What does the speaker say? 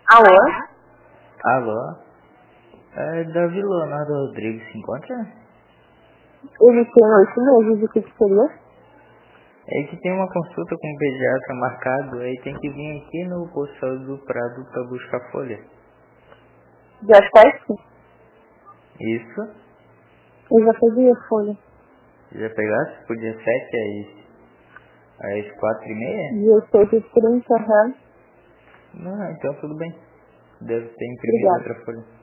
Alô? Alô? É Davi Leonardo Rodrigues se encontra? Ele tem 8 meses, o que seria? É que tem uma consulta com um pediatra marcado, aí tem que vir aqui no posto do Prado pra buscar folha. Já faz? Isso? Eu já fazia folha. Já pegasse? Podia 7 às 4h30? 16h30, aham. Não, então tudo bem. Deve ter imprimido Obrigada. outra folha.